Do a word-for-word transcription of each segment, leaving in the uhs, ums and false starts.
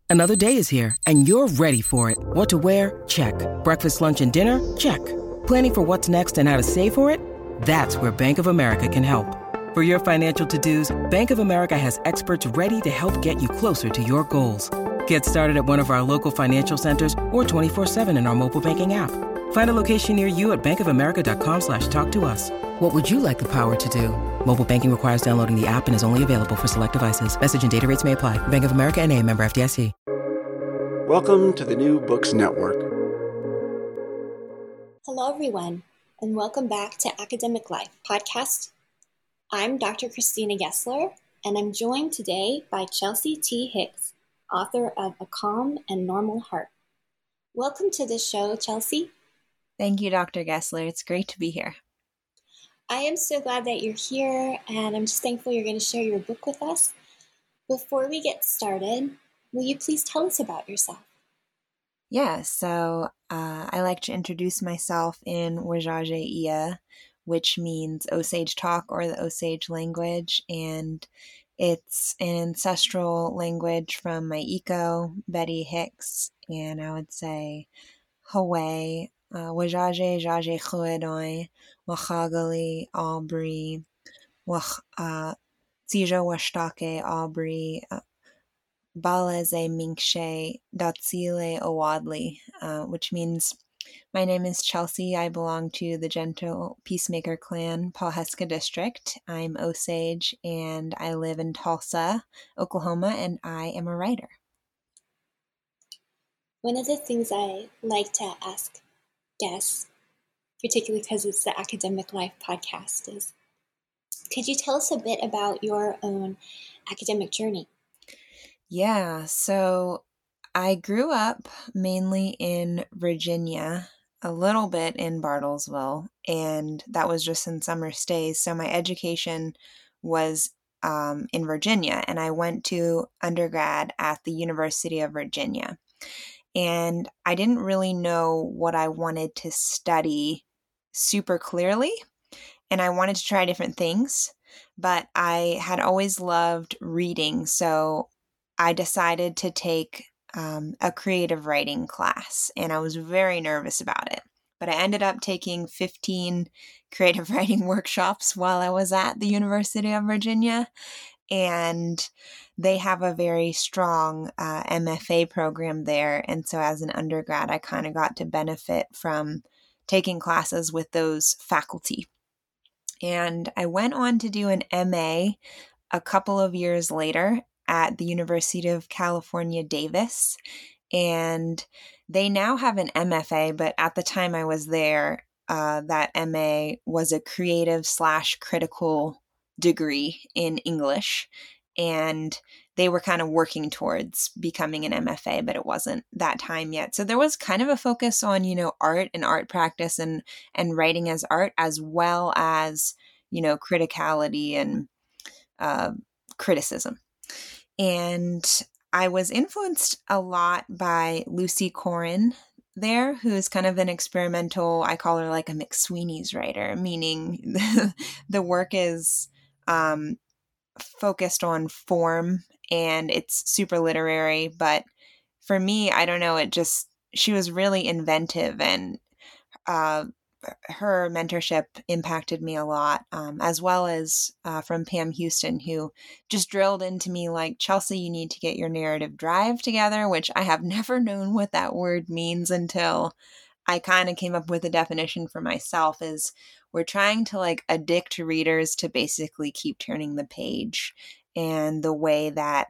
Another day is here, and you're ready for it. What to wear? Check. Breakfast, lunch, and dinner? Check. Planning for what's next and how to save for it? That's where Bank of America can help. For your financial to-dos, Bank of America has experts ready to help get you closer to your goals. Get started at one of our local financial centers or twenty-four seven in our mobile banking app. Find a location near you at bankofamerica.com slash talk to us. What would you like the power to do? Mobile banking requires downloading the app and is only available for select devices. Message and data rates may apply. Bank of America N A, member F D I C. Welcome to the New Books Network. Hello, everyone, and welcome back to Academic Life podcast. I'm Doctor Christina Gessler, and I'm joined today by Chelsea T. Hicks, author of A Calm and Normal Heart. Welcome to the show, Chelsea. Thank you, Doctor Gessler. It's great to be here. I am so glad that you're here, and I'm just thankful you're going to share your book with us. Before we get started, will you please tell us about yourself? Yeah, so uh, I like to introduce myself in Wajaje Iya, which means Osage talk or the Osage language, and it's an ancestral language from my Iko, Betty Hicks, and I would say Hawaii, uh, Wajaje, Jaje Chuedoi, Wachagali, Aubrey, Wach, uh, Tijo Washtake, Aubrey, uh, Baleze Minkshe Datsile Owadli, uh, which means my name is Chelsea. I belong to the Gentle Peacemaker Clan, Pawhuska District. I'm Osage and I live in Tulsa, Oklahoma, and I am a writer. One of the things I like to ask guests, particularly because it's the Academic Life podcast, is could you tell us a bit about your own academic journey? Yeah, so I grew up mainly in Virginia, a little bit in Bartlesville, and that was just in summer stays. So my education was um, in Virginia, and I went to undergrad at the University of Virginia. And I didn't really know what I wanted to study super clearly, and I wanted to try different things, but I had always loved reading, so I decided to take um, a creative writing class, and I was very nervous about it. But I ended up taking fifteen creative writing workshops while I was at the University of Virginia, and they have a very strong uh, M F A program there. And so as an undergrad, I kind of got to benefit from taking classes with those faculty. And I went on to do an M A a couple of years later at the University of California, Davis. And they now have an M F A, but at the time I was there, uh, that M A was a creative slash critical degree in English. And they were kind of working towards becoming an M F A, but it wasn't that time yet. So there was kind of a focus on, you know, art and art practice and, and writing as art, as well as, you know, criticality and uh, criticism. And I was influenced a lot by Lucy Corin there, who is kind of an experimental, I call her like a McSweeney's writer, meaning the, the work is um, focused on form and it's super literary. But for me, I don't know, it just, she was really inventive, and uh, her mentorship impacted me a lot, um, as well as uh, from Pam Houston, who just drilled into me like, Chelsea, you need to get your narrative drive together, which I have never known what that word means until I kind of came up with a definition for myself. Is we're trying to like addict readers to basically keep turning the page. And the way that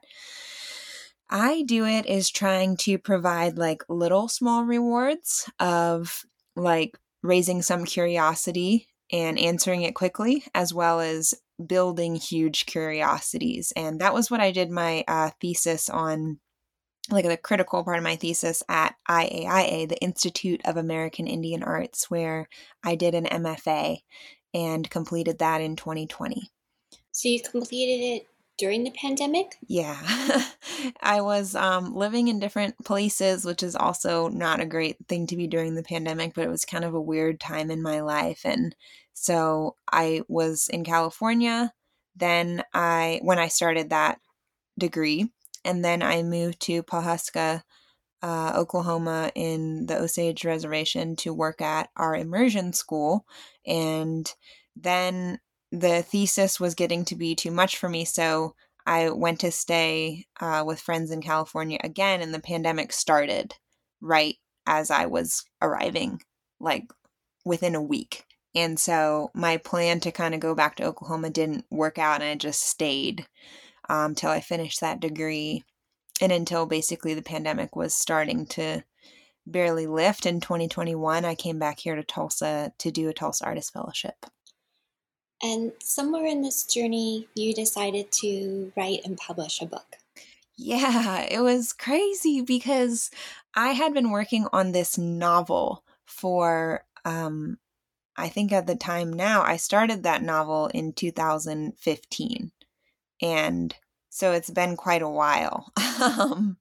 I do it is trying to provide like little small rewards of like raising some curiosity and answering it quickly, as well as building huge curiosities. And that was what I did my uh, thesis on, like the critical part of my thesis at I A I A, the Institute of American Indian Arts, where I did an M F A and completed that in twenty twenty. So you completed it during the pandemic? Yeah. I was um, living in different places, which is also not a great thing to be during the pandemic, but it was kind of a weird time in my life. And so I was in California. Then I, when I started that degree, and then I moved to Pawhuska, uh, Oklahoma in the Osage Reservation to work at our immersion school. And then the thesis was getting to be too much for me, so I went to stay uh, with friends in California again, and the pandemic started right as I was arriving, like within a week. And so my plan to kind of go back to Oklahoma didn't work out, and I just stayed um, till I finished that degree. And until basically the pandemic was starting to barely lift in twenty twenty-one, I came back here to Tulsa to do a Tulsa Artist Fellowship. And somewhere in this journey, you decided to write and publish a book. Yeah, it was crazy because I had been working on this novel for, um, I think at the time now, I started that novel in two thousand fifteen. And so it's been quite a while. um,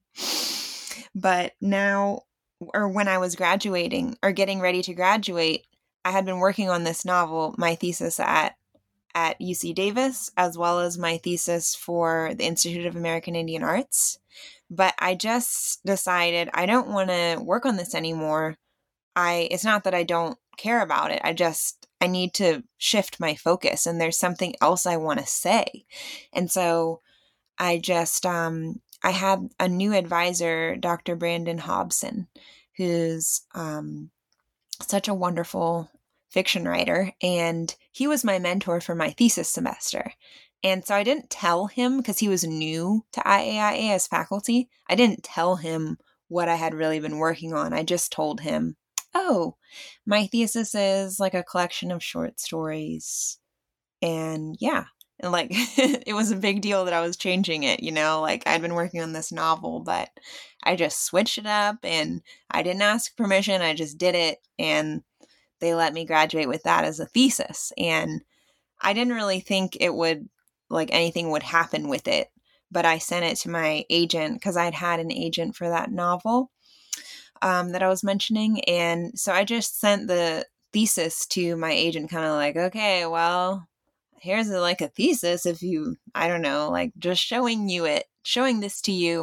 but now, or when I was graduating or getting ready to graduate, I had been working on this novel, my thesis at at U C Davis, as well as my thesis for the Institute of American Indian Arts. But I just decided I don't want to work on this anymore. I it's not that I don't care about it. I just I need to shift my focus, and there's something else I want to say. And so I just um I had a new advisor, Doctor Brandon Hobson, who's um such a wonderful fiction writer, and he was my mentor for my thesis semester. And so I didn't tell him, because he was new to I A I A as faculty, I didn't tell him what I had really been working on. I just told him, oh, my thesis is like a collection of short stories. And yeah, and like it was a big deal that I was changing it, you know, like I'd been working on this novel, but I just switched it up and I didn't ask permission. I just did it, and they let me graduate with that as a thesis. And I didn't really think it would, like anything would happen with it, but I sent it to my agent because I'd had an agent for that novel um, that I was mentioning. And so I just sent the thesis to my agent, kind of like, okay, well, here's a, like a thesis if you, I don't know, like just showing you it, showing this to you.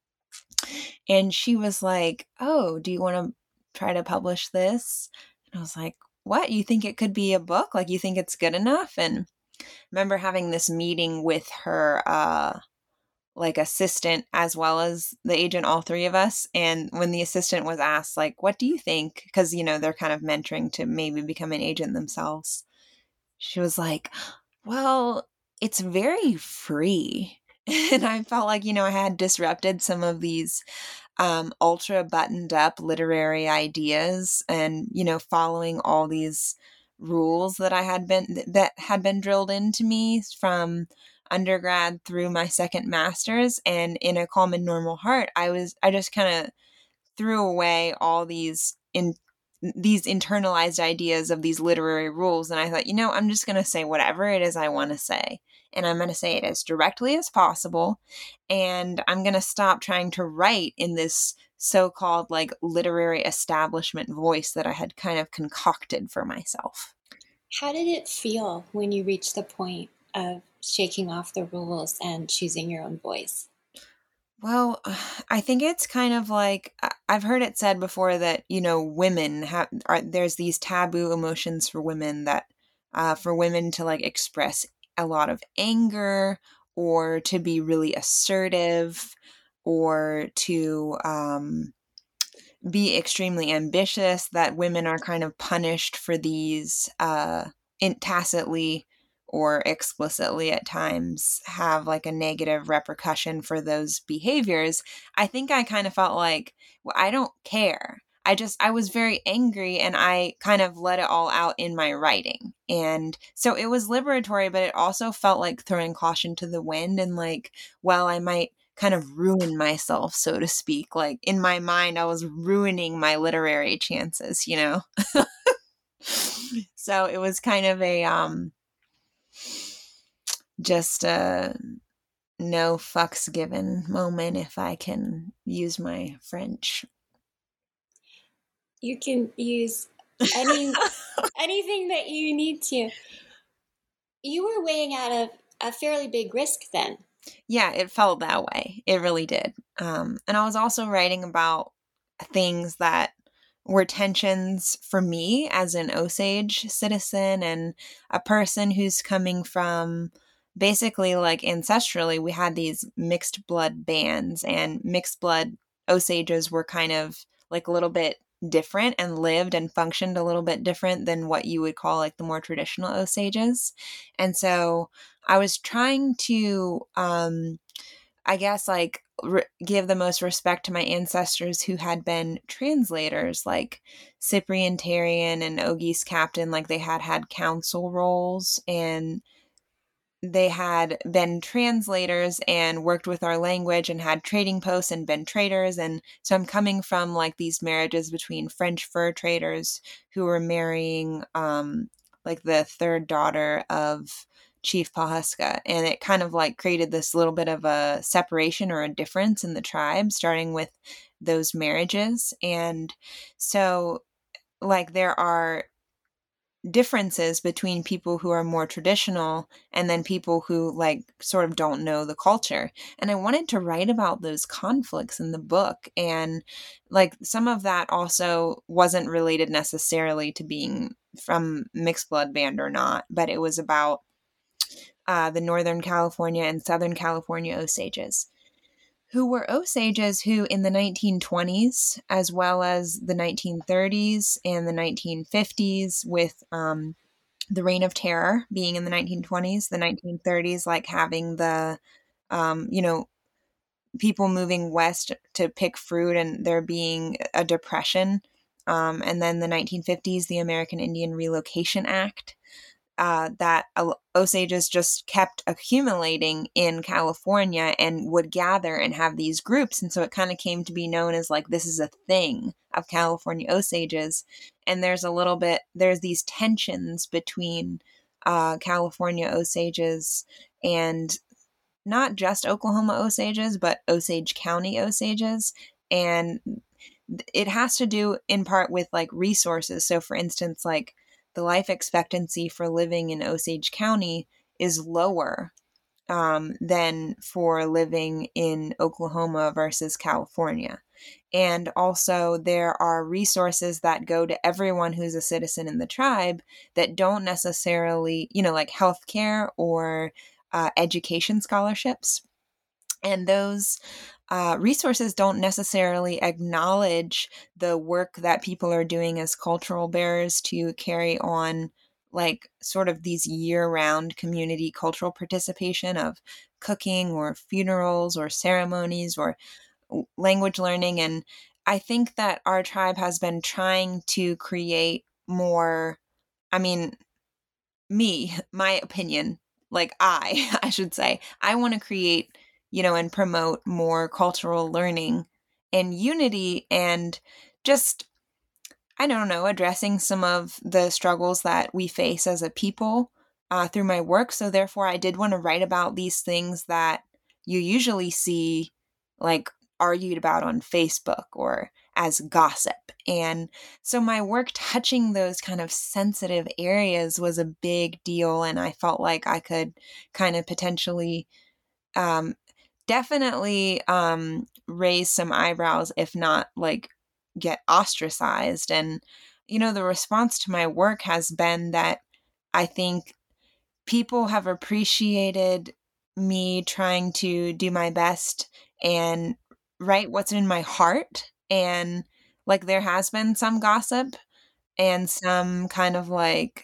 And she was like, oh, do you want to try to publish this? And I was like, what? You think it could be a book? Like, you think it's good enough? And I remember having this meeting with her, uh, like assistant as well as the agent, all three of us. And when the assistant was asked, like, what do you think? Because, you know, they're kind of mentoring to maybe become an agent themselves. She was like, well, it's very free. And I felt like, you know, I had disrupted some of these um, ultra buttoned up literary ideas and, you know, following all these rules that I had been, that had been drilled into me from undergrad through my second master's. And in A Calm and Normal Heart, I was, I just kind of threw away all these in these internalized ideas of these literary rules. And I thought, you know, I'm just going to say whatever it is I want to say. And I'm going to say it as directly as possible. And I'm going to stop trying to write in this so-called like literary establishment voice that I had kind of concocted for myself. How did it feel when you reached the point of shaking off the rules and choosing your own voice? Well, I think it's kind of like, I've heard it said before that, you know, women have, are, there's these taboo emotions for women that, uh, for women to like express a lot of anger or to be really assertive or to um, be extremely ambitious, that women are kind of punished for these uh, in, tacitly or explicitly at times have like a negative repercussion for those behaviors. I think I kind of felt like, well, I don't care. I just, I was very angry and I kind of let it all out in my writing. And so it was liberatory, but it also felt like throwing caution to the wind and like, well, I might kind of ruin myself, so to speak. Like in my mind, I was ruining my literary chances, you know? So it was kind of a, um, just a no fucks given moment, if I can use my French. You can use any anything that you need to. You were weighing out a, a fairly big risk then. Yeah, it felt that way. It really did. Um, and I was also writing about things that were tensions for me as an Osage citizen and a person who's coming from basically like ancestrally, we had these mixed blood bands, and mixed blood Osages were kind of like a little bit different and lived and functioned a little bit different than what you would call like the more traditional Osages. And so I was trying to, um, I guess, like re- give the most respect to my ancestors who had been translators, like Cyprian Tarian and Ogis Captain. Like they had had council roles, and they had been translators and worked with our language and had trading posts and been traders. And so I'm coming from like these marriages between French fur traders who were marrying um, like the third daughter of Chief Pawhuska. And it kind of like created this little bit of a separation or a difference in the tribe, starting with those marriages. And so like there are differences between people who are more traditional and then people who like sort of don't know the culture. And I wanted to write about those conflicts in the book. And like some of that also wasn't related necessarily to being from mixed blood band or not, but it was about uh, the Northern California and Southern California Osages, who were Osages who in the nineteen twenties, as well as the nineteen thirties and the nineteen fifties, with um, the Reign of Terror being in the nineteen twenties, the nineteen thirties, like having the, um, you know, people moving west to pick fruit and there being a depression. Um, and then the nineteen fifties, the American Indian Relocation Act. Uh, that Osages just kept accumulating in California and would gather and have these groups. And so it kind of came to be known as like, this is a thing of California Osages. And there's a little bit, there's these tensions between uh, California Osages and not just Oklahoma Osages, but Osage County Osages. And it has to do in part with like resources. So for instance, like the life expectancy for living in Osage County is lower um, than for living in Oklahoma versus California. And also there are resources that go to everyone who's a citizen in the tribe that don't necessarily, you know, like healthcare or uh, education scholarships. And those uh, resources don't necessarily acknowledge the work that people are doing as cultural bearers to carry on like sort of these year-round community cultural participation of cooking or funerals or ceremonies or language learning. And I think that our tribe has been trying to create more, I mean, me, my opinion, like I, I should say, I want to create, you know, and promote more cultural learning and unity and just, I don't know, addressing some of the struggles that we face as a people uh, through my work. So therefore, I did want to write about these things that you usually see like argued about on Facebook or as gossip. And so my work touching those kind of sensitive areas was a big deal. And I felt like I could kind of potentially um, definitely um, raise some eyebrows, if not like get ostracized. And, you know, the response to my work has been that I think people have appreciated me trying to do my best and write what's in my heart. And like there has been some gossip and some kind of like,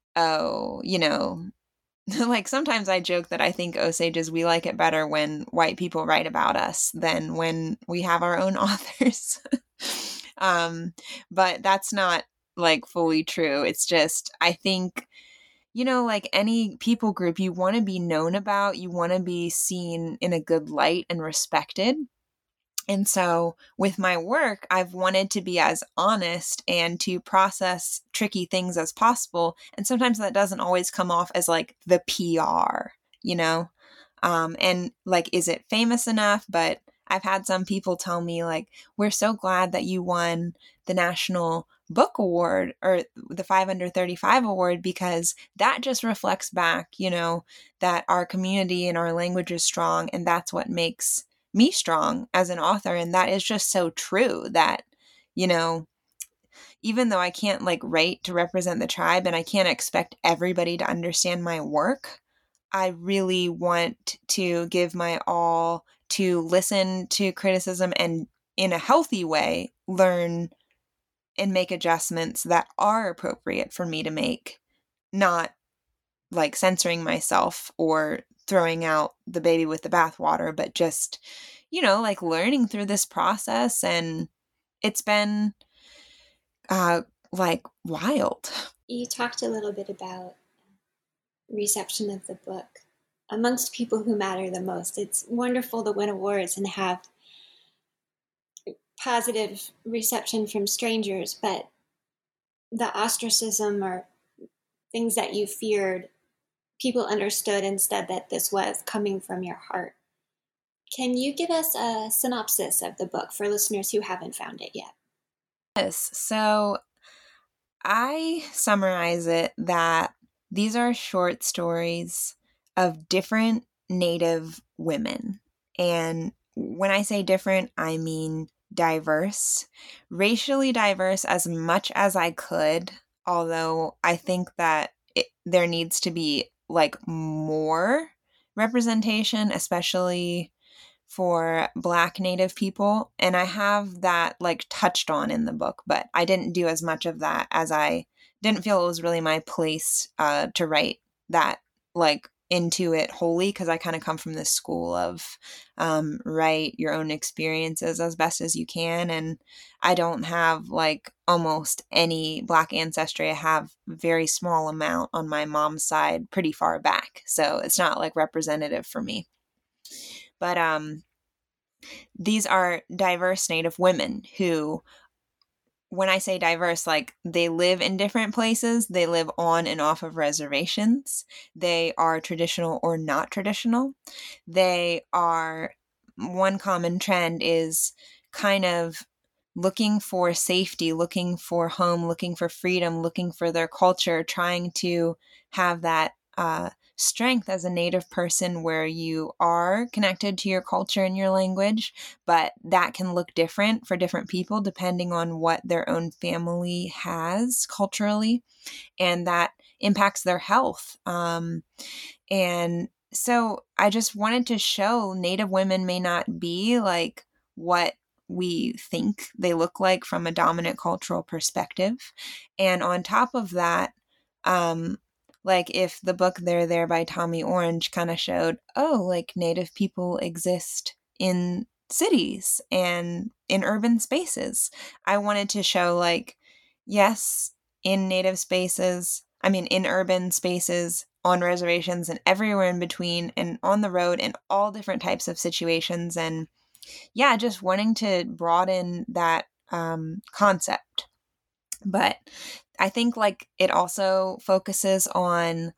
oh, you know, like sometimes I joke that I think Osages, we like it better when white people write about us than when we have our own authors. um, but that's not like fully true. It's just, I think, you know, like any people group, you want to be known about, you want to be seen in a good light and respected. And so with my work, I've wanted to be as honest and to process tricky things as possible. And sometimes that doesn't always come off as like the P R, you know? Um, and like, is it famous enough? But I've had some people tell me like, we're so glad that you won the National Book Award or the five under thirty-five award, because that just reflects back, you know, that our community and our language is strong. And that's what makes me strong as an author. And that is just so true that, you know, even though I can't like write to represent the tribe and I can't expect everybody to understand my work, I really want to give my all to listen to criticism and in a healthy way, learn and make adjustments that are appropriate for me to make, not like censoring myself or throwing out the baby with the bathwater, but just, you know, like learning through this process. And it's been uh, like wild. You talked a little bit about reception of the book amongst people who matter the most. It's wonderful to win awards and have positive reception from strangers, but the ostracism or things that you feared, people understood instead that this was coming from your heart. Can you give us a synopsis of the book for listeners who haven't found it yet? Yes. So I summarize it that these are short stories of different Native women. And when I say different, I mean diverse, racially diverse as much as I could, although I think that it, there needs to be like more representation, especially for Black Native people. And I have that like touched on in the book, but I didn't do as much of that as I didn't feel it was really my place uh, to write that like into it wholly, because I kind of come from this school of um, write your own experiences as best as you can. And I don't have like almost any Black ancestry. I have very small amount on my mom's side pretty far back. So it's not like representative for me. But um, these are diverse Native women who, when I say diverse, like they live in different places. They live on and off of reservations. They are traditional or not traditional. They are, one common trend is kind of looking for safety, looking for home, looking for freedom, looking for their culture, trying to have that uh, strength as a Native person where you are connected to your culture and your language, but that can look different for different people depending on what their own family has culturally, and that impacts their health. Um, and so I just wanted to show Native women may not be like what we think they look like from a dominant cultural perspective. And on top of that, um, like if the book They're There by Tommy Orange kind of showed, oh, like Native people exist in cities and in urban spaces. I wanted to show like, yes, in Native spaces, I mean, in urban spaces, on reservations and everywhere in between, and on the road in all different types of situations. And yeah, just wanting to broaden that um, concept. But I think like it also focuses on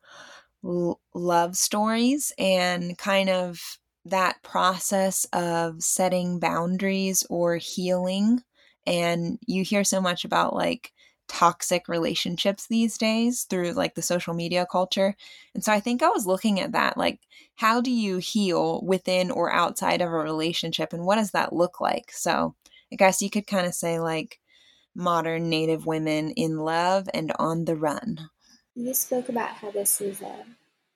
l- love stories and kind of that process of setting boundaries or healing. And you hear so much about like toxic relationships these days through like the social media culture. And so I think I was looking at that, like, how do you heal within or outside of a relationship? And what does that look like? So I guess you could kind of say like modern Native women in love and on the run. You spoke about how this is a,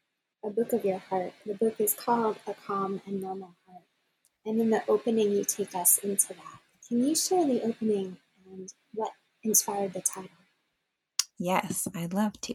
a book of your heart. The book is called A Calm and Normal Heart. And in the opening, you take us into that. Can you share the opening and what inspired the title? Yes, I'd love to.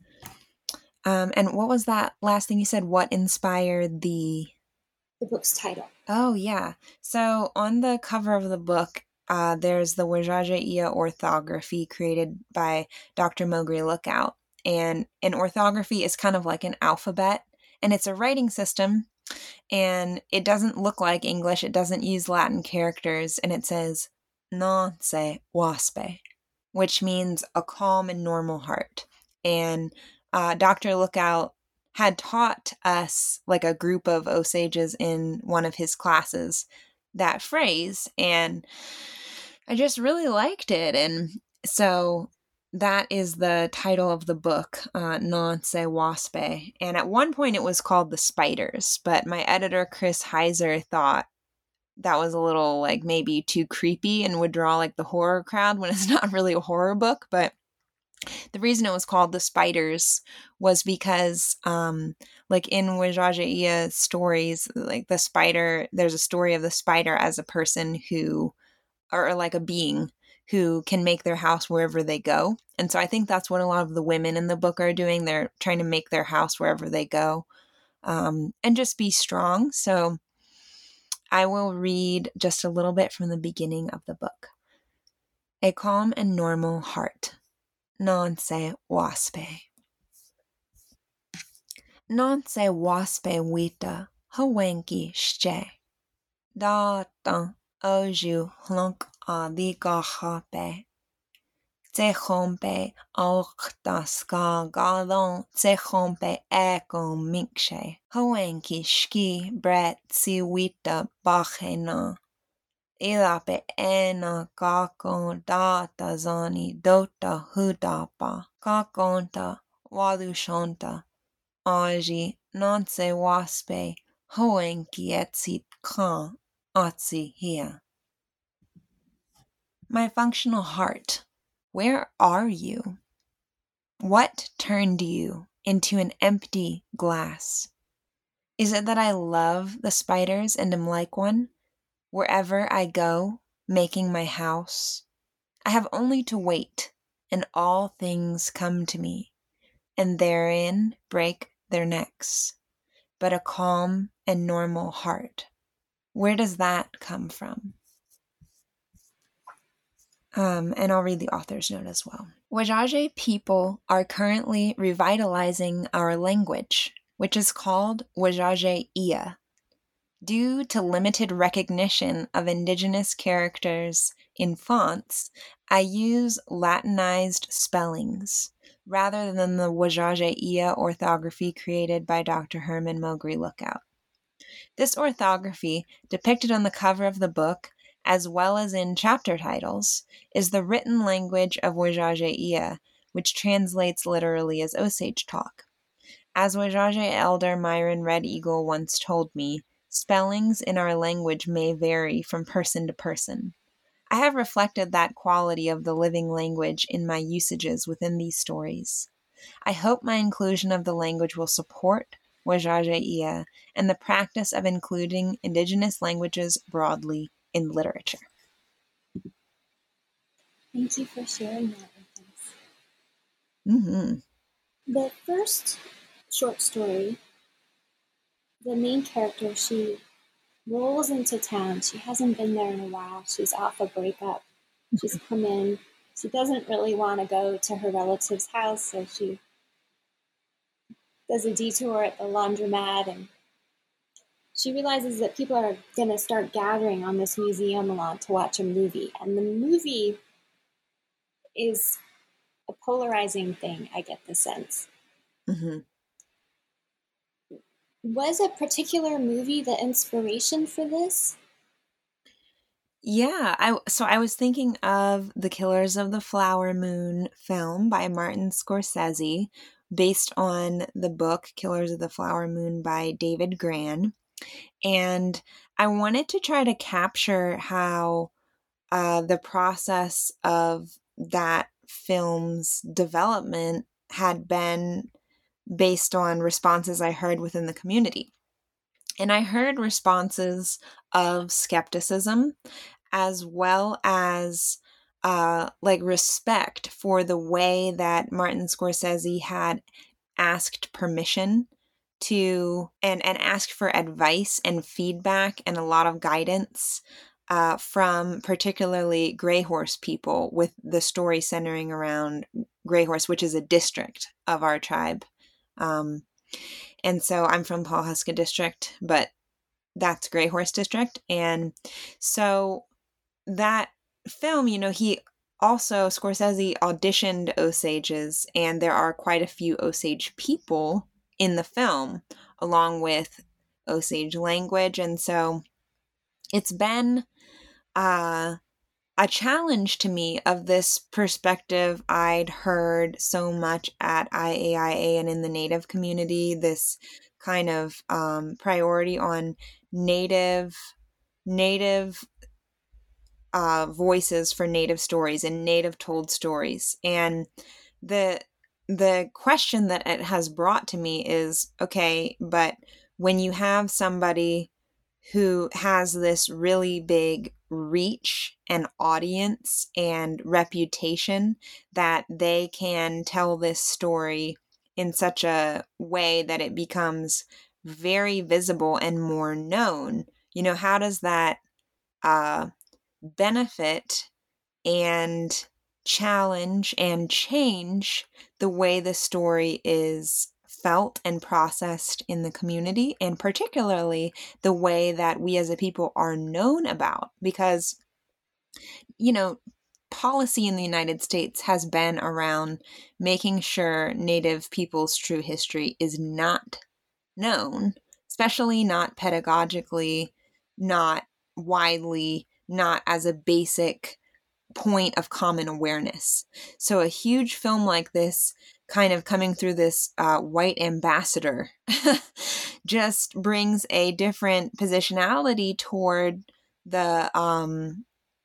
Um, and what was that last thing you said? What inspired the... The book's title. Oh, yeah. So on the cover of the book, uh, there's the Wajaja orthography created by Doctor Mowgli Lookout. And an orthography is kind of like an alphabet, and it's a writing system, and it doesn't look like English. It doesn't use Latin characters, and it says "non se waspe," which means a calm and normal heart. And uh, Doctor Lookout had taught us, like a group of Osages in one of his classes, that phrase. And I just really liked it. And so that is the title of the book, uh, Non Se Waspe. And at one point it was called The Spiders, but my editor, Chris Heiser, thought that was a little like maybe too creepy and would draw like the horror crowd when it's not really a horror book. But the reason it was called The Spiders was because um, like in Wajajaiya stories, like the spider, there's a story of the spider as a person who, or, or like a being who can make their house wherever they go. And so I think that's what a lot of the women in the book are doing. They're trying to make their house wherever they go, um, and just be strong. So I will read just a little bit from the beginning of the book. A calm and normal heart. Non se waspe. Non se waspe wita hawenki shche. Datan oju hlunk adiga hape. Tsechompe aukta ska galon tsechompe eko mikshe. Hawenki shki bret si wita bachena. Ilape ena kakon data zani dota hudapa. Kakonta walushonta. Aji non se waspe hoenki etsit kan atsi here. My functional heart, where are you? What turned you into an empty glass? Is it that I love the spiders and am like one? Wherever I go, making my house, I have only to wait, and all things come to me, and therein break their necks. But a calm and normal heart, where does that come from? Um, and I'll read the author's note as well. Wajaje people are currently revitalizing our language, which is called Wajajaiya. Due to limited recognition of indigenous characters in fonts, I use Latinized spellings rather than the Wajajaiya orthography created by Doctor Herman Mowgri Lookout. This orthography, depicted on the cover of the book, as well as in chapter titles, is the written language of Wajajaiya, which translates literally as Osage talk. As Wajaje elder Myron Red Eagle once told me, spellings in our language may vary from person to person. I have reflected that quality of the living language in my usages within these stories. I hope my inclusion of the language will support Wajajaiya and the practice of including indigenous languages broadly in literature. Thank you for sharing that with us. Mm-hmm. The first short story, the main character, she rolls into town. She hasn't been there in a while. She's off a breakup. She's come in. She doesn't really want to go to her relative's house, so she does a detour at the laundromat, and she realizes that people are going to start gathering on this museum lawn to watch a movie. And the movie is a polarizing thing, I get the sense. Mm-hmm. Was a particular movie the inspiration for this? Yeah, I so I was thinking of the Killers of the Flower Moon film by Martin Scorsese, based on the book Killers of the Flower Moon by David Grann. And I wanted to try to capture how uh, the process of that film's development had been based on responses I heard within the community. And I heard responses of skepticism as well as uh, like respect for the way that Martin Scorsese had asked permission to and, and asked for advice and feedback and a lot of guidance uh, from particularly Grey Horse people, with the story centering around Grey Horse, which is a district of our tribe. Um, and so I'm from Pawhuska District, but that's Grey Horse District. And so that film, you know, he also, Scorsese auditioned Osages, and there are quite a few Osage people in the film, along with Osage language. And so it's been uh, a challenge to me of this perspective I'd heard so much at I A I A and in the Native community, this kind of um, priority on Native, Native uh, voices for Native stories and Native told stories. And the the question that it has brought to me is, okay, but when you have somebody who has this really big reach and audience and reputation that they can tell this story in such a way that it becomes very visible and more known, you know, how does that uh, benefit and challenge and change the way the story is felt and processed in the community, and particularly the way that we as a people are known about? Because, you know, policy in the United States has been around making sure Native people's true history is not known, especially not pedagogically, not widely, not as a basic point of common awareness. So a huge film like this, kind of coming through this uh, white ambassador, just brings a different positionality toward the um,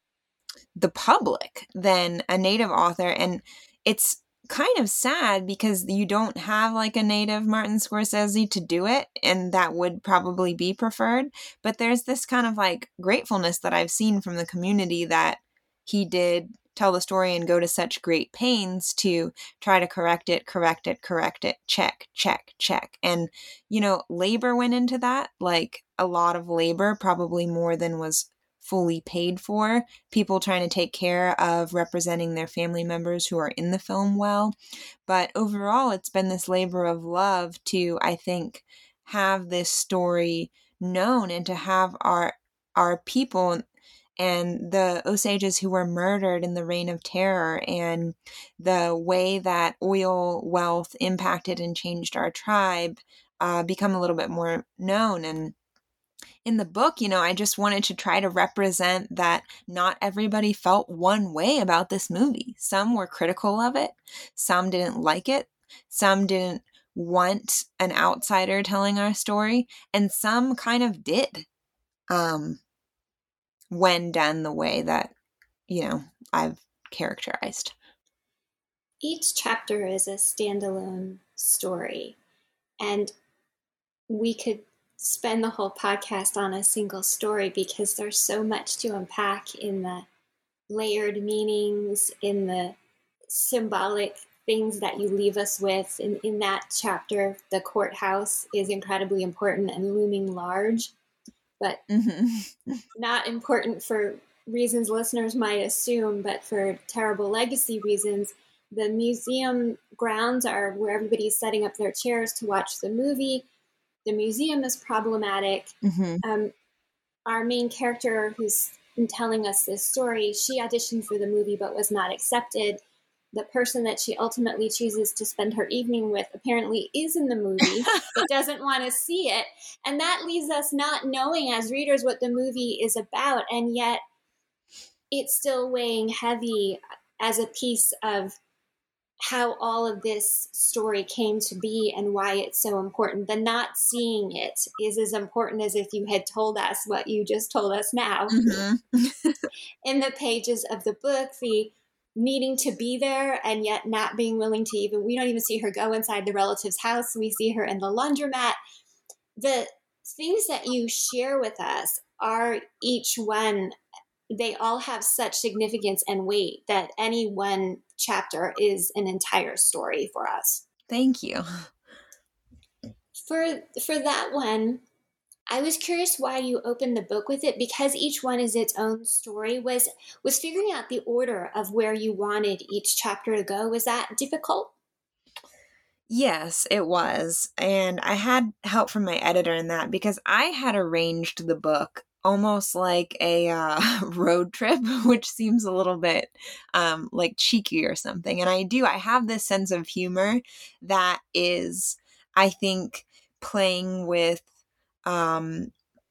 the public than a Native author. And it's kind of sad because you don't have like a Native Martin Scorsese to do it, and that would probably be preferred. But there's this kind of like gratefulness that I've seen from the community that he did tell the story and go to such great pains to try to correct it, correct it, correct it, check, check, check. And, you know, labor went into that, like a lot of labor, probably more than was fully paid for, people trying to take care of representing their family members who are in the film well. But overall, it's been this labor of love to, I think, have this story known and to have our our people and the Osages who were murdered in the Reign of Terror and the way that oil wealth impacted and changed our tribe uh, become a little bit more known. And in the book, you know, I just wanted to try to represent that not everybody felt one way about this movie. Some were critical of it. Some didn't like it. Some didn't want an outsider telling our story. And some kind of did, um, when done the way that, you know, I've characterized. Each chapter is a standalone story. And we could spend the whole podcast on a single story because there's so much to unpack in the layered meanings, in the symbolic things that you leave us with. In, in that chapter, the courthouse is incredibly important and looming large, but mm-hmm. not important for reasons listeners might assume, but for terrible legacy reasons. The museum grounds are where everybody's setting up their chairs to watch the movie. The museum is problematic. Mm-hmm. Um, our main character, who's been telling us this story, she auditioned for the movie but was not accepted. The person that she ultimately chooses to spend her evening with apparently is in the movie but doesn't want to see it. And that leaves us not knowing as readers what the movie is about. And yet it's still weighing heavy as a piece of how all of this story came to be and why it's so important. The not seeing it is as important as if you had told us what you just told us now. Mm-hmm. In the pages of the book, the needing to be there and yet not being willing to even, we don't even see her go inside the relative's house. We see her in the laundromat. The things that you share with us are each one, they all have such significance and weight that any one chapter is an entire story for us. Thank you. For for that one, I was curious why you opened the book with it, because each one is its own story. Was was figuring out the order of where you wanted each chapter to go, was that difficult? Yes, it was. And I had help from my editor in that because I had arranged the book almost like a uh, road trip, which seems a little bit um, like cheeky or something. And I do, I have this sense of humor that is, I think, playing with um,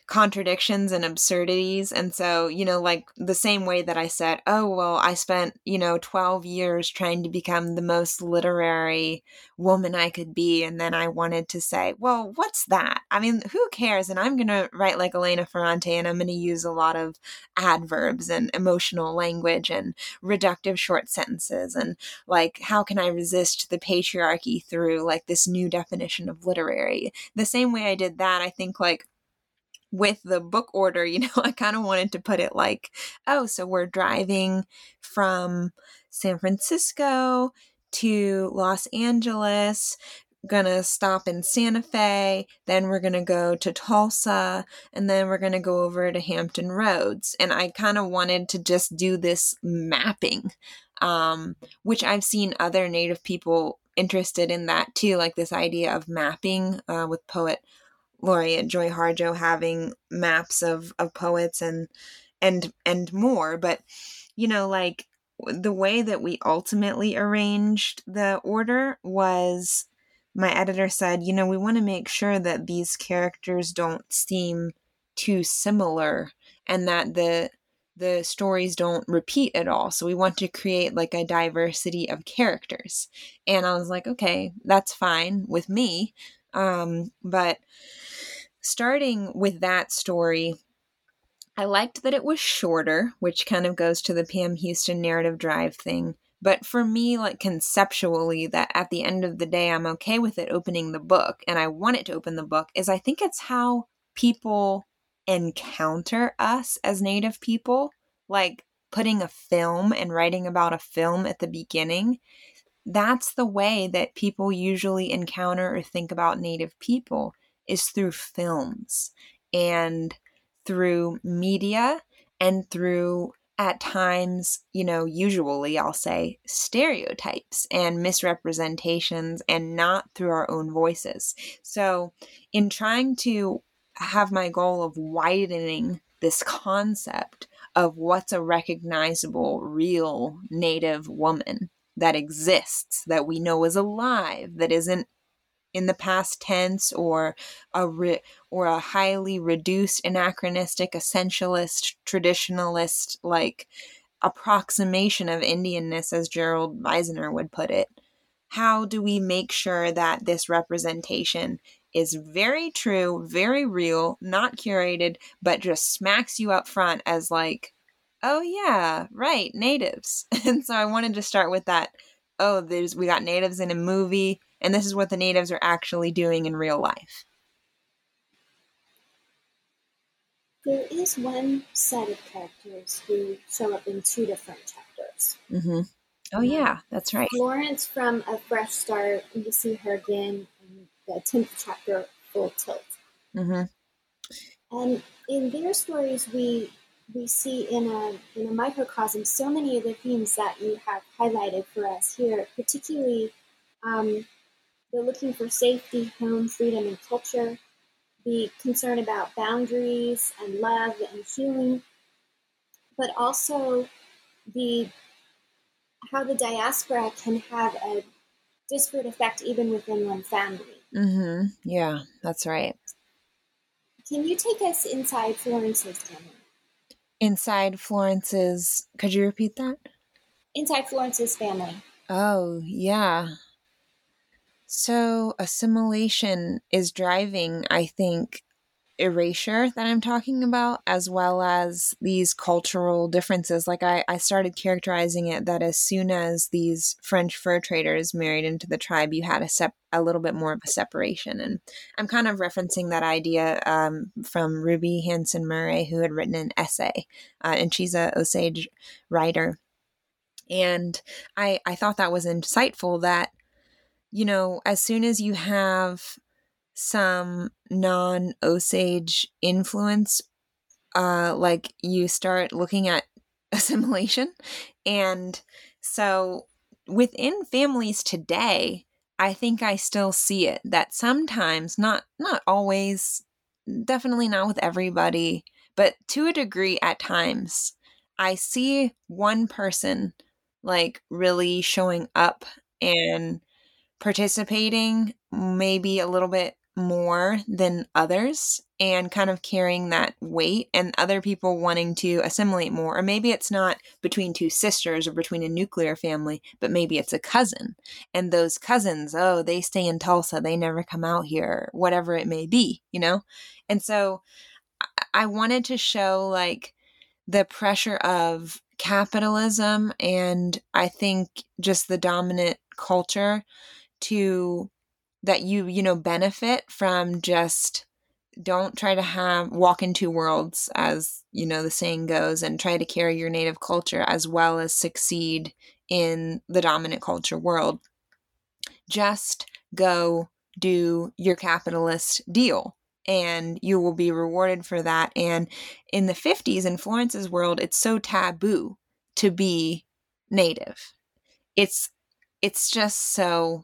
contradictions and absurdities. And so, you know, like the same way that I said, oh, well, I spent, you know, twelve years trying to become the most literary woman I could be. And then I wanted to say, well, what's that? I mean, who cares? And I'm going to write like Elena Ferrante, and I'm going to use a lot of adverbs and emotional language and reductive short sentences. And like, how can I resist the patriarchy through like this new definition of literary? The same way I did that, I think like with the book order, you know, I kind of wanted to put it like, oh, so we're driving from San Francisco to Los Angeles, gonna stop in Santa Fe, then we're gonna go to Tulsa, and then we're gonna go over to Hampton Roads. And I kind of wanted to just do this mapping, um, which I've seen other Native people interested in that too, like this idea of mapping uh, with poet laureate Joy Harjo having maps of, of poets and and and more. But you know, like the way that we ultimately arranged the order was, my editor said, you know, we want to make sure that these characters don't seem too similar and that the the stories don't repeat at all. So we want to create like a diversity of characters. And I was like, okay, that's fine with me. Um, but starting with that story, I liked that it was shorter, which kind of goes to the Pam Houston narrative drive thing. But for me, like conceptually, that at the end of the day, I'm okay with it opening the book, and I want it to open the book, is I think it's how people encounter us as Native people, like putting a film and writing about a film at the beginning. That's the way that people usually encounter or think about Native people, is through films and through media and through, at times, you know, usually I'll say stereotypes and misrepresentations, and not through our own voices. So in trying to have my goal of widening this concept of what's a recognizable, real Native woman that exists, that we know is alive, that isn't in the past tense or a re- or a highly reduced, anachronistic, essentialist, traditionalist like approximation of Indianness, as Gerald Meisner would put it. How do we make sure that this representation is very true, very real, not curated, but just smacks you up front as like, oh yeah, right, natives. And so I wanted to start with that. Oh, there's we got natives in a movie, and this is what the natives are actually doing in real life. There is one set of characters who show up in two different chapters. Mm-hmm. Oh, um, yeah, that's right. Florence from A Fresh Start, and you see her again in the tenth chapter, Full Tilt. Mm-hmm. And in their stories, we we see in a in a microcosm so many of the themes that you have highlighted for us here, particularly um, the looking for safety, home, freedom, and culture, the concern about boundaries and love and healing, but also the how the diaspora can have a disparate effect even within one family. Mm-hmm. Yeah, that's right. Can you take us inside Florence's family? Inside Florence's, could you repeat that? Inside Florence's family. Oh, yeah. So assimilation is driving, I think, erasure that I'm talking about, as well as these cultural differences. Like I, I started characterizing it that as soon as these French fur traders married into the tribe, you had a sep- a little bit more of a separation. And I'm kind of referencing that idea um, from Ruby Hanson Murray, who had written an essay, uh, and she's a Osage writer. And I, I thought that was insightful that, you know, as soon as you have some non-Osage influence, uh, like you start looking at assimilation. And so within families today, I think I still see it, that sometimes, not not always, definitely not with everybody, but to a degree at times, I see one person like really showing up and participating maybe a little bit more than others and kind of carrying that weight, and other people wanting to assimilate more. Or maybe it's not between two sisters or between a nuclear family, but maybe it's a cousin. And those cousins, oh, they stay in Tulsa, they never come out here, whatever it may be, you know? And so I wanted to show like the pressure of capitalism and I think just the dominant culture to that you, you know, benefit from. Just don't try to have walk in two worlds, as, you know, the saying goes, and try to carry your native culture as well as succeed in the dominant culture world. Just go do your capitalist deal and you will be rewarded for that. And in the fifties, in Florence's world, it's so taboo to be native. It's, it's just so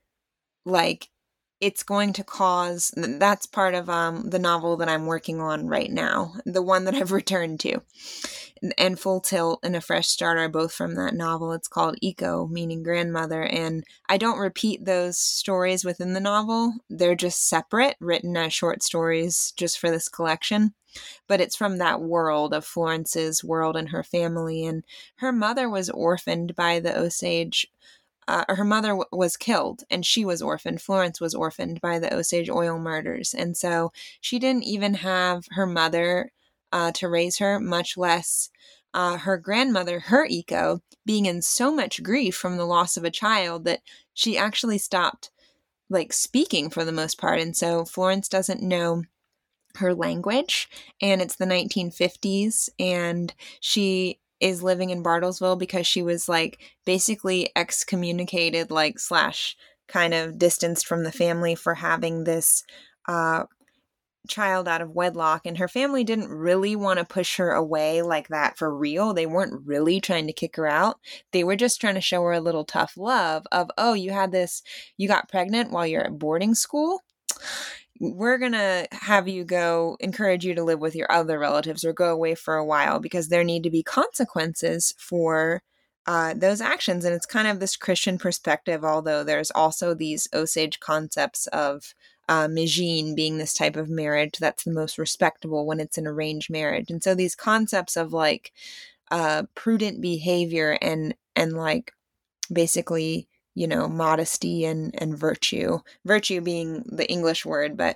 like, it's going to cause, that's part of um, the novel that I'm working on right now, the one that I've returned to. And Full Tilt and A Fresh Start are both from that novel. It's called Eco, meaning grandmother. And I don't repeat those stories within the novel. They're just separate, written as short stories just for this collection. But it's from that world of Florence's world and her family. And her mother was orphaned by the Osage Uh, her mother w- was killed and she was orphaned. Florence was orphaned by the Osage oil murders. And so she didn't even have her mother uh, to raise her, much less uh, her grandmother, her Eco, being in so much grief from the loss of a child that she actually stopped like speaking for the most part. And so Florence doesn't know her language, and it's the nineteen fifties, and she is living in Bartlesville because she was like basically excommunicated, like slash kind of distanced from the family for having this uh, child out of wedlock. And her family didn't really want to push her away like that for real. They weren't really trying to kick her out. They were just trying to show her a little tough love of, oh, you had this, you got pregnant while you're at boarding school. We're going to have you go, encourage you to live with your other relatives or go away for a while because there need to be consequences for uh, those actions. And it's kind of this Christian perspective, although there's also these Osage concepts of uh, Mijin being this type of marriage that's the most respectable when it's an arranged marriage. And so these concepts of like uh, prudent behavior and, and like basically, you know, modesty and, and virtue, virtue being the English word, but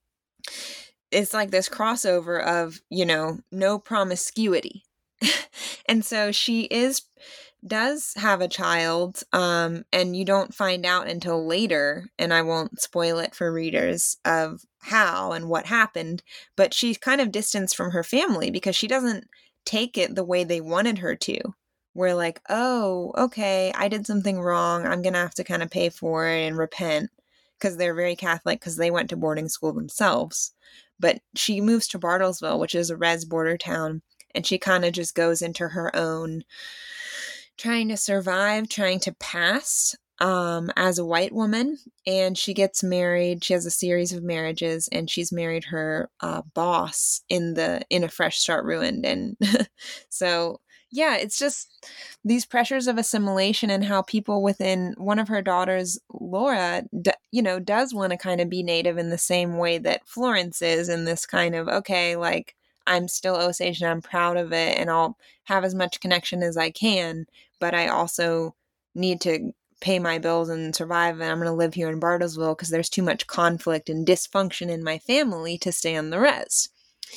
it's like this crossover of, you know, no promiscuity. And so she is, does have a child, um, and you don't find out until later, and I won't spoil it for readers of how and what happened, but she's kind of distanced from her family because she doesn't take it the way they wanted her to. We're like, oh, okay, I did something wrong. I'm going to have to kind of pay for it and repent, because they're very Catholic because they went to boarding school themselves. But she moves to Bartlesville, which is a res border town, and she kind of just goes into her own, trying to survive, trying to pass um, as a white woman. And she gets married. She has a series of marriages, and she's married her uh, boss in the in A Fresh Start Ruined. And so... yeah, it's just these pressures of assimilation and how people within one of her daughters, Laura, d- you know, does want to kind of be native in the same way that Florence is, in this kind of, okay, like I'm still Osage and I'm proud of it and I'll have as much connection as I can, but I also need to pay my bills and survive, and I'm going to live here in Bartlesville because there's too much conflict and dysfunction in my family to stay on the res.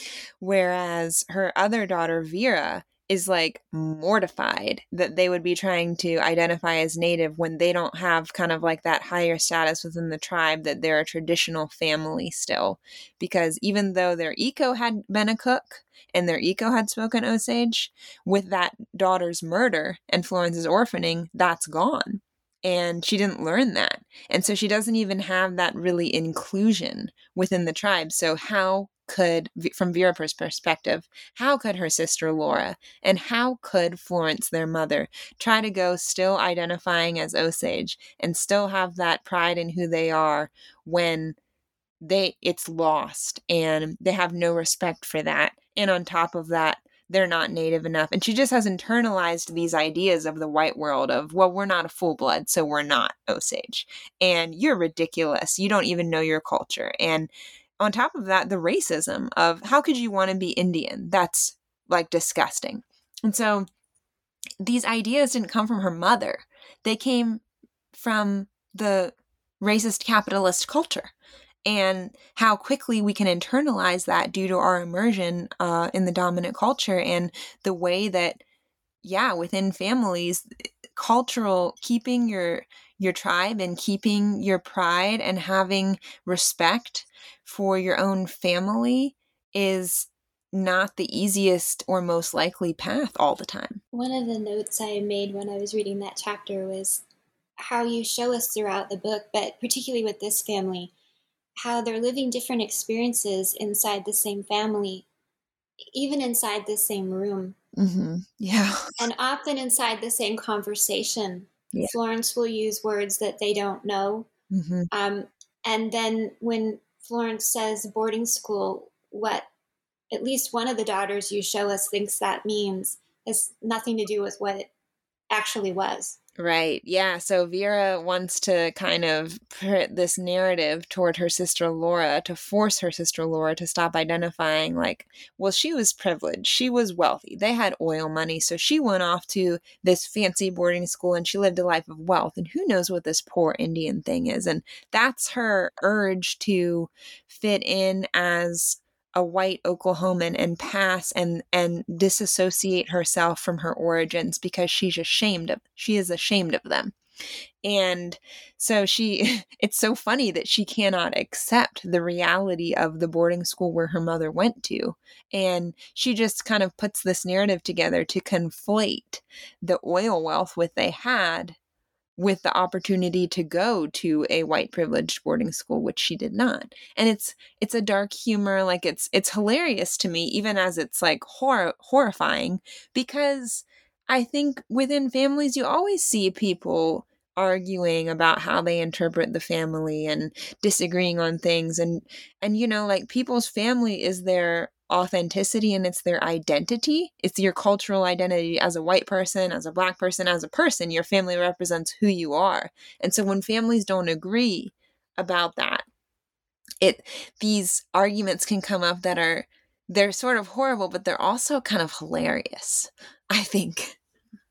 Whereas her other daughter, Vera, is like mortified that they would be trying to identify as native when they don't have kind of like that higher status within the tribe, that they're a traditional family still. Because even though their Eco had been a cook and their Eco had spoken Osage, with that daughter's murder and Florence's orphaning, that's gone. And she didn't learn that. And so she doesn't even have that really inclusion within the tribe. So how could, from Vera's perspective, how could her sister Laura and how could Florence, their mother, try to go still identifying as Osage and still have that pride in who they are when they it's lost and they have no respect for that? And on top of that, they're not native enough. And she just has internalized these ideas of the white world of, well, we're not a full blood, so we're not Osage. And you're ridiculous. You don't even know your culture. And on top of that, the racism of how could you want to be Indian? That's like disgusting. And so these ideas didn't come from her mother. They came from the racist capitalist culture. And how quickly we can internalize that due to our immersion uh, in the dominant culture, and the way that, yeah, within families, cultural, keeping your your tribe and keeping your pride and having respect for your own family is not the easiest or most likely path all the time. One of the notes I made when I was reading that chapter was how you show us throughout the book, but particularly with this family, how they're living different experiences inside the same family, even inside the same room. Mm-hmm. Yeah. And often inside the same conversation. Yeah. Florence will use words that they don't know. Mm-hmm. Um, and then when Florence says boarding school, what at least one of the daughters you show us thinks that means has nothing to do with what it actually was. Right. Yeah. So Vera wants to kind of put this narrative toward her sister Laura to force her sister Laura to stop identifying like, well, she was privileged. She was wealthy. They had oil money. So she went off to this fancy boarding school and she lived a life of wealth. And who knows what this poor Indian thing is. And that's her urge to fit in as a white Oklahoman and pass and and disassociate herself from her origins because she's ashamed of she is ashamed of them. And so she it's so funny that she cannot accept the reality of the boarding school where her mother went to. And she just kind of puts this narrative together to conflate the oil wealth what they had with the opportunity to go to a white privileged boarding school, which she did not. And it's it's a dark humor, like it's it's hilarious to me, even as it's like hor- horrifying, because I think within families you always see people arguing about how they interpret the family and disagreeing on things, and and you know, like people's family is their authenticity and it's their identity. It's your cultural identity as a white person, as a black person, as a person. Your family represents who you are. And so when families don't agree about that, it these arguments can come up that are they're sort of horrible, but they're also kind of hilarious, I think.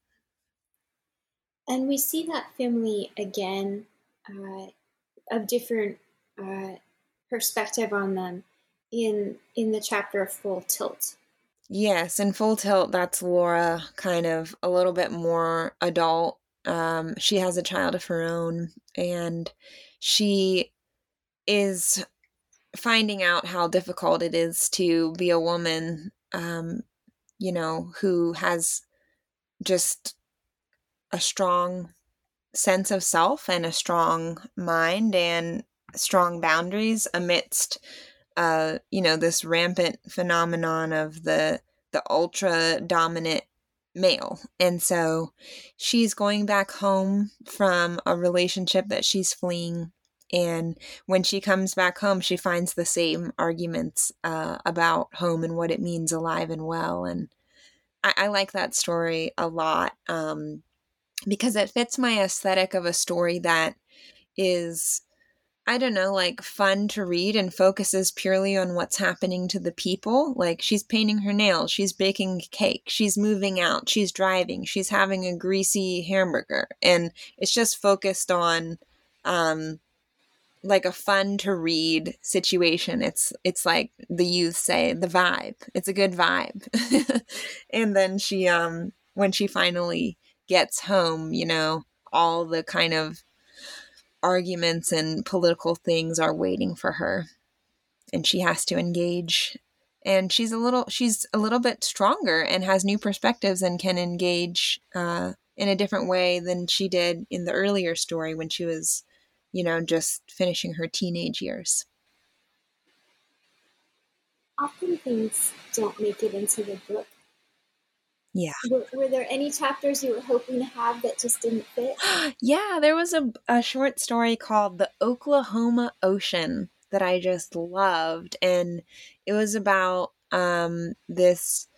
And we see that family again, uh, of different uh, perspective on them in in the chapter of Full Tilt. Yes, in Full Tilt, that's Laura, kind of a little bit more adult. Um, she has a child of her own, and she is finding out how difficult it is to be a woman, um, you know, who has just a strong sense of self and a strong mind and strong boundaries amidst uh you know this rampant phenomenon of the the ultra dominant male. And so she's going back home from a relationship that she's fleeing, and when she comes back home she finds the same arguments uh about home and what it means alive and well. And I, I like that story a lot um because it fits my aesthetic of a story that is, I don't know, like fun to read and focuses purely on what's happening to the people. Like she's painting her nails, she's baking cake, she's moving out, she's driving, she's having a greasy hamburger. And it's just focused on um, like a fun to read situation. It's, it's like the youth say, the vibe. It's a good vibe. And then she, um, when she finally gets home, you know, all the kind of arguments and political things are waiting for her, and she has to engage. And she's a little she's a little bit stronger and has new perspectives and can engage uh, in a different way than she did in the earlier story when she was, you know, just finishing her teenage years. Often things don't make it into the book. Yeah. Were, were there any chapters you were hoping to have that just didn't fit? Yeah, there was a, a short story called The Oklahoma Ocean that I just loved. And it was about um, this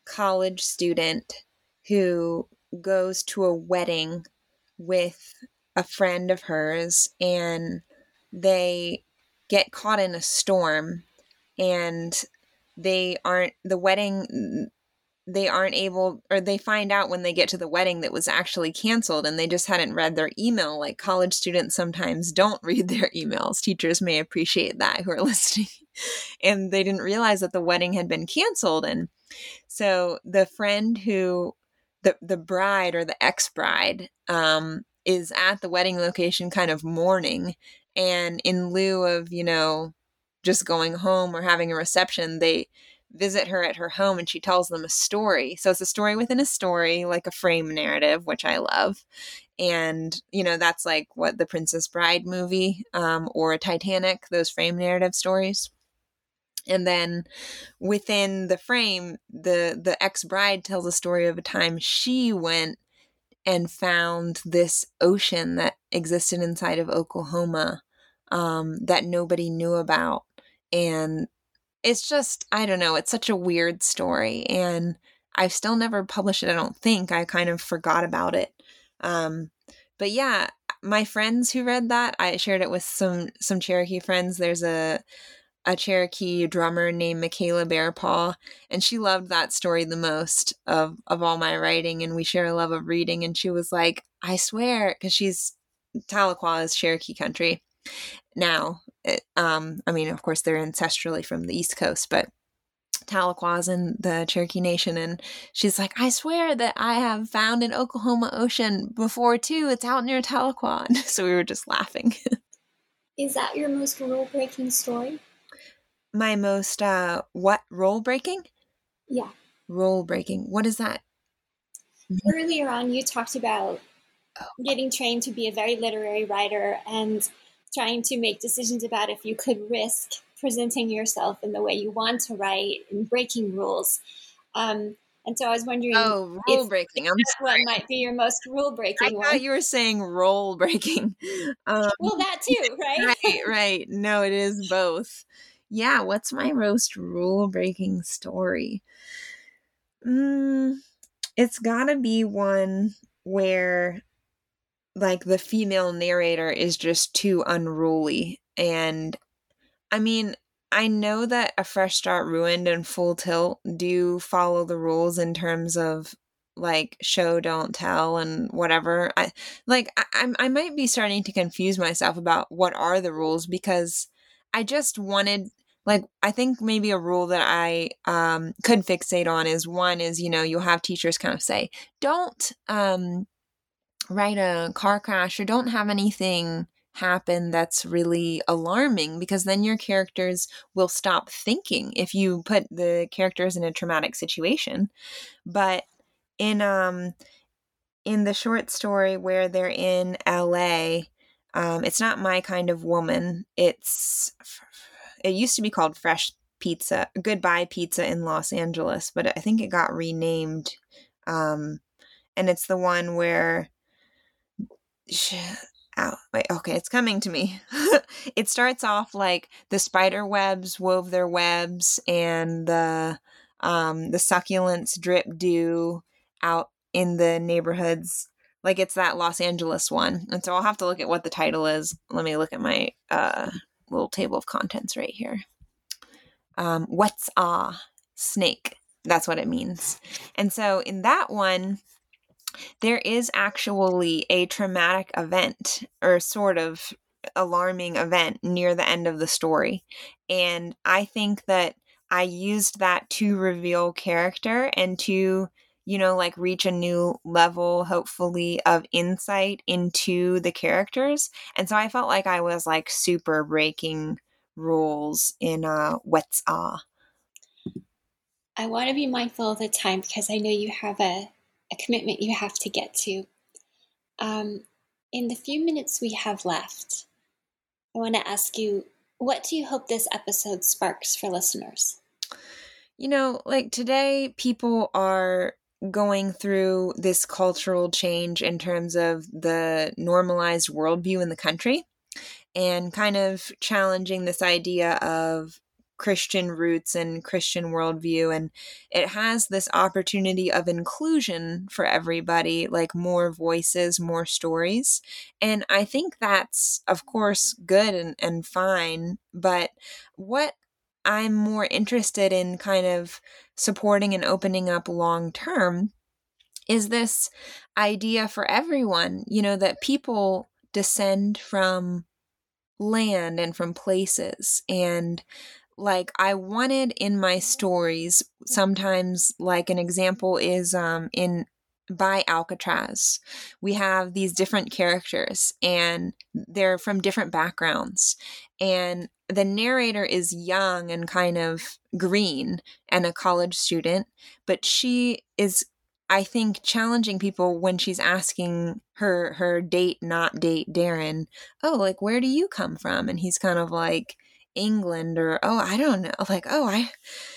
college student who goes to a wedding with a friend of hers, and they get caught in a storm, and they aren't, the wedding, they aren't able, or they find out when they get to the wedding that it was actually canceled, and they just hadn't read their email. Like, college students sometimes don't read their emails. Teachers may appreciate that who are listening. And they didn't realize that the wedding had been canceled. And so the friend who, the, the bride or the ex-bride, um, is at the wedding location kind of mourning. And in lieu of, you know, just going home or having a reception, they visit her at her home and she tells them a story. So it's a story within a story, like a frame narrative, which I love. And, you know, that's like what the Princess Bride movie, um, or Titanic, those frame narrative stories. And then within the frame, the, the ex-bride tells a story of a time she went and found this ocean that existed inside of Oklahoma, um, that nobody knew about. And it's just, I don't know, it's such a weird story. And I've still never published it, I don't think. I kind of forgot about it. Um, but yeah, my friends who read that, I shared it with some some Cherokee friends. There's a a Cherokee drummer named Michaela Bearpaw, and she loved that story the most of, of all my writing, and we share a love of reading. And she was like, I swear, because she's, Tahlequah is Cherokee country now. It, um, I mean, of course, they're ancestrally from the East Coast, but Tahlequah's in the Cherokee Nation. And she's like, I swear that I have found an Oklahoma ocean before, too. It's out near Tahlequah. And so we were just laughing. Is that your most rule-breaking story? My most, uh, what, rule-breaking? Yeah. Rule-breaking. What is that? Earlier on, you talked about oh. getting trained to be a very literary writer and trying to make decisions about if you could risk presenting yourself in the way you want to write and breaking rules. Um, and so I was wondering oh, rule breaking. If that's what might be your most rule breaking I one. thought you were saying role breaking. Um, well, that too, right? right, right. No, it is both. Yeah, what's my most rule breaking story? Mm, it's gotta be one where, like, the female narrator is just too unruly. And I mean, I know that A Fresh Start Ruined and Full Tilt do follow the rules in terms of, like, show, don't tell and whatever. I like I I might be starting to confuse myself about what are the rules, because I just wanted, like, I think maybe a rule that I um could fixate on is, one is, you know, you'll have teachers kind of say, don't um write a car crash or don't have anything happen that's really alarming, because then your characters will stop thinking if you put the characters in a traumatic situation. But in um in the short story where they're in L A, um it's not My Kind of Woman. It's it used to be called Fresh Pizza, Goodbye Pizza in Los Angeles, but I think it got renamed. Um and it's the one where Ow, wait, okay, it's coming to me. It starts off like the spider webs wove their webs, and the um, the succulents drip dew out in the neighborhoods. Like, it's that Los Angeles one. And so I'll have to look at what the title is. Let me look at my uh, little table of contents right here. Um, what's ah? Snake. That's what it means. And so in that one, there is actually a traumatic event, or sort of alarming event, near the end of the story. And I think that I used that to reveal character and to, you know, like, reach a new level, hopefully, of insight into the characters. And so I felt like I was, like, super breaking rules in uh, What's Ah. I want to be mindful of the time, because I know you have a a commitment you have to get to. Um, in the few minutes we have left, I want to ask you, what do you hope this episode sparks for listeners? You know, like, today people are going through this cultural change in terms of the normalized worldview in the country, and kind of challenging this idea of Christian roots and Christian worldview. And it has this opportunity of inclusion for everybody, like more voices, more stories. And I think that's, of course, good and, and fine. But what I'm more interested in kind of supporting and opening up long term is this idea for everyone, you know, that people descend from land and from places. And like I wanted in my stories, sometimes like an example is um, in by Alcatraz, we have these different characters and they're from different backgrounds. And the narrator is young and kind of green and a college student, but she is, I think, challenging people when she's asking her her date not date Darren, oh, like, where do you come from? And he's kind of like, England, or oh, I don't know, like, oh, I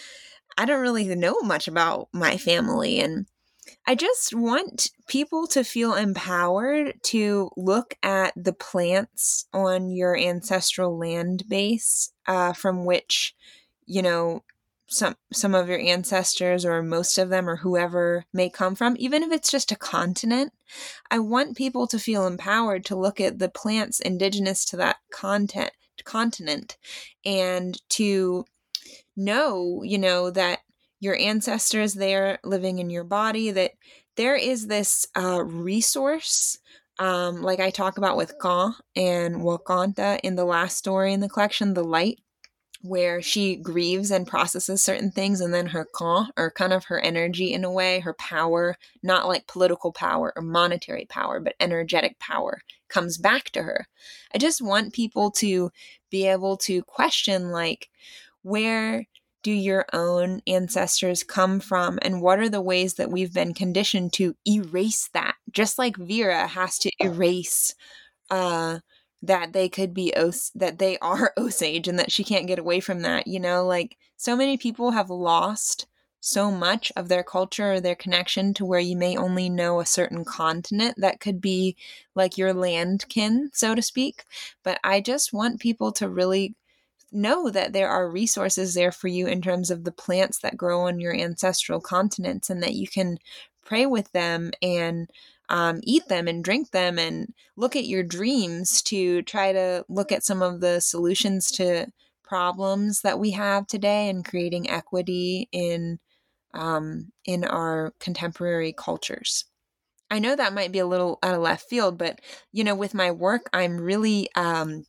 I don't really know much about my family. And I just want people to feel empowered to look at the plants on your ancestral land base, uh, from which, you know, some some of your ancestors or most of them or whoever may come from, even if it's just a continent. I want people to feel empowered to look at the plants indigenous to that content continent and to know, you know, that your ancestors there living in your body, that there is this uh, resource, um, like I talk about with Ka and Wakanta in the last story in the collection, The Light, where she grieves and processes certain things, and then her Ka, or kind of her energy in a way, her power, not like political power or monetary power, but energetic power, comes back to her. I just want people to be able to question, like, where do your own ancestors come from, and what are the ways that we've been conditioned to erase that? Just like Vera has to erase uh, that they could be Os- that they are Osage and that she can't get away from that. You know, like so many people have lost so much of their culture or their connection to where you may only know a certain continent that could be like your landkin, so to speak. But I just want people to really know that there are resources there for you in terms of the plants that grow on your ancestral continents, and that you can pray with them and um, eat them and drink them and look at your dreams to try to look at some of the solutions to problems that we have today and creating equity in um, in our contemporary cultures. I know that might be a little out of left field, but you know, with my work, I'm really um,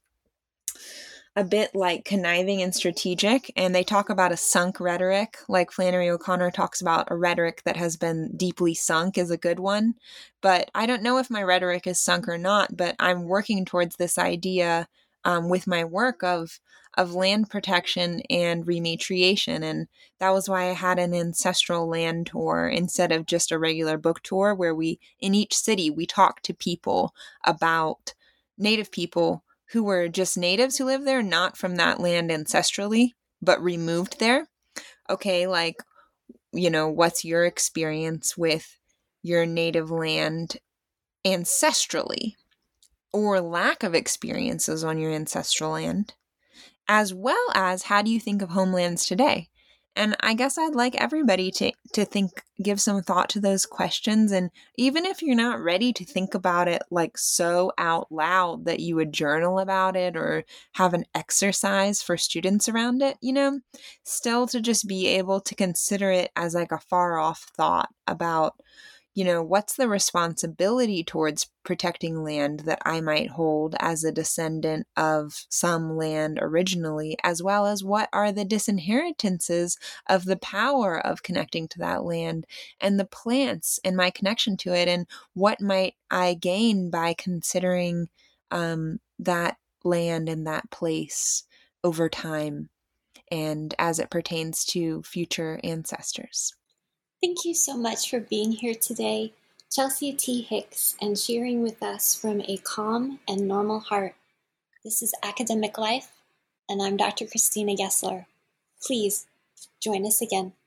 a bit like conniving and strategic, and they talk about a sunk rhetoric, like Flannery O'Connor talks about a rhetoric that has been deeply sunk is a good one. But I don't know if my rhetoric is sunk or not, but I'm working towards this idea um, with my work of of land protection and rematriation. And that was why I had an ancestral land tour instead of just a regular book tour, where we, in each city, we talk to people about Native people who were just natives who lived there, not from that land ancestrally, but removed there. Okay, like, you know, what's your experience with your native land ancestrally, or lack of experiences on your ancestral land? As well as, how do you think of homelands today? And I guess I'd like everybody to, to think, give some thought to those questions. And even if you're not ready to think about it like so out loud that you would journal about it or have an exercise for students around it, you know, still to just be able to consider it as like a far off thought about, you know, what's the responsibility towards protecting land that I might hold as a descendant of some land originally, as well as what are the disinheritances of the power of connecting to that land and the plants and my connection to it, and what might I gain by considering um, that land and that place over time and as it pertains to future ancestors. Thank you so much for being here today, Chelsea T. Hicks, and sharing with us from a calm and normal heart. This is Academic Life, and I'm Doctor Christina Gessler. Please join us again.